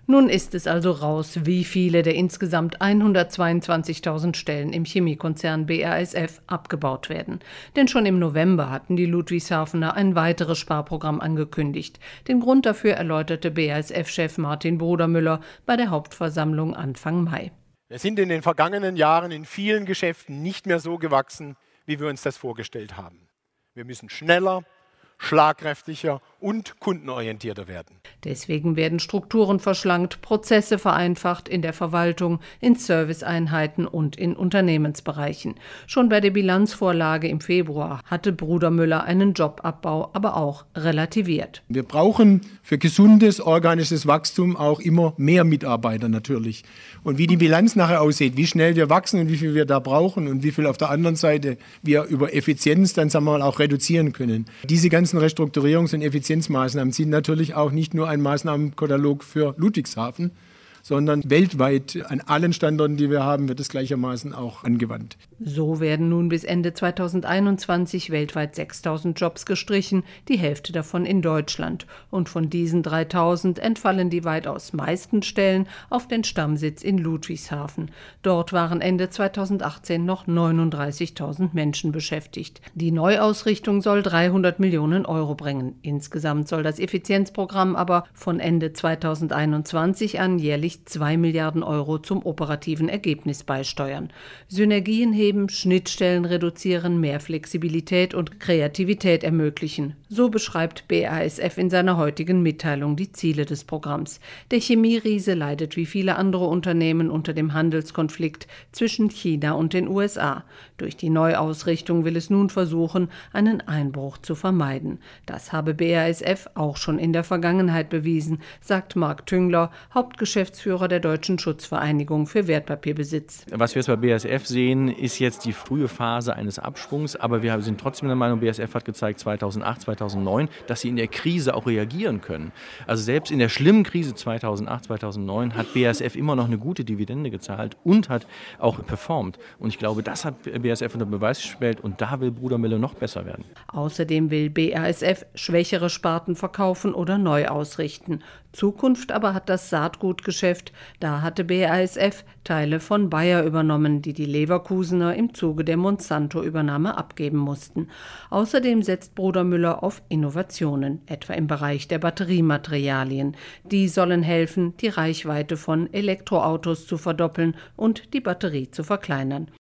Nun ist es also raus, wie viele der insgesamt 122.000 Stellen im Chemiekonzern BASF abgebaut werden. Denn schon im November hatten die Ludwigshafener ein weiteres Sparprogramm angekündigt. Den Grund dafür erläuterte BASF-Chef Martin Brudermüller bei der Hauptversammlung Anfang Mai. Wir sind in den vergangenen Jahren in vielen Geschäften nicht mehr so gewachsen, wie wir uns das vorgestellt haben. Wir müssen schneller, schlagkräftiger und kundenorientierter werden. Deswegen werden Strukturen verschlankt, Prozesse vereinfacht in der Verwaltung, in Serviceeinheiten und in Unternehmensbereichen. Schon bei der Bilanzvorlage im Februar hatte Brudermüller einen Jobabbau aber auch relativiert. Wir brauchen für gesundes organisches Wachstum auch immer mehr Mitarbeiter natürlich. Und wie die Bilanz nachher aussieht, wie schnell wir wachsen und wie viel wir da brauchen und wie viel auf der anderen Seite wir über Effizienz dann sagen wir mal auch reduzieren können. Diese ganzen Restrukturierungs- und Effizienzmaßnahmen sind natürlich auch nicht nur ein Maßnahmenkatalog für Ludwigshafen, sondern weltweit an allen Standorten, die wir haben, wird es gleichermaßen auch angewandt. So werden nun bis Ende 2021 weltweit 6.000 Jobs gestrichen, die Hälfte davon in Deutschland. Und von diesen 3.000 entfallen die weitaus meisten Stellen auf den Stammsitz in Ludwigshafen. Dort waren Ende 2018 noch 39.000 Menschen beschäftigt. Die Neuausrichtung soll 300 Millionen Euro bringen. Insgesamt soll das Effizienzprogramm aber von Ende 2021 an jährlich 2 Milliarden Euro zum operativen Ergebnis beisteuern. Synergien heben, Schnittstellen reduzieren, mehr Flexibilität und Kreativität ermöglichen. So beschreibt BASF in seiner heutigen Mitteilung die Ziele des Programms. Der Chemieriese leidet wie viele andere Unternehmen unter dem Handelskonflikt zwischen China und den USA. Durch die Neuausrichtung will es nun versuchen, einen Einbruch zu vermeiden. Das habe BASF auch schon in der Vergangenheit bewiesen, sagt Marc Tüngler, Hauptgeschäftsführer der Deutschen Schutzvereinigung für Wertpapierbesitz. Was wir jetzt bei BASF sehen, ist jetzt die frühe Phase eines Abschwungs, aber wir sind trotzdem der Meinung, BASF hat gezeigt 2008, 2009, dass sie in der Krise auch reagieren können. Also selbst in der schlimmen Krise 2008, 2009 hat BASF immer noch eine gute Dividende gezahlt und hat auch performt. Und ich glaube, das hat BASF unter Beweis gestellt und da will Brudermüller noch besser werden. Außerdem will BASF schwächere Sparten verkaufen oder neu ausrichten. Zukunft aber hat das Saatgutgeschäft. Da hatte BASF Teile von Bayer übernommen, die Leverkusener im Zuge der Monsanto-Übernahme abgeben mussten. Außerdem setzt Brudermüller auf Innovationen, etwa im Bereich der Batteriematerialien. Die sollen helfen, die Reichweite von Elektroautos zu verdoppeln und die Batterie zu verkleinern.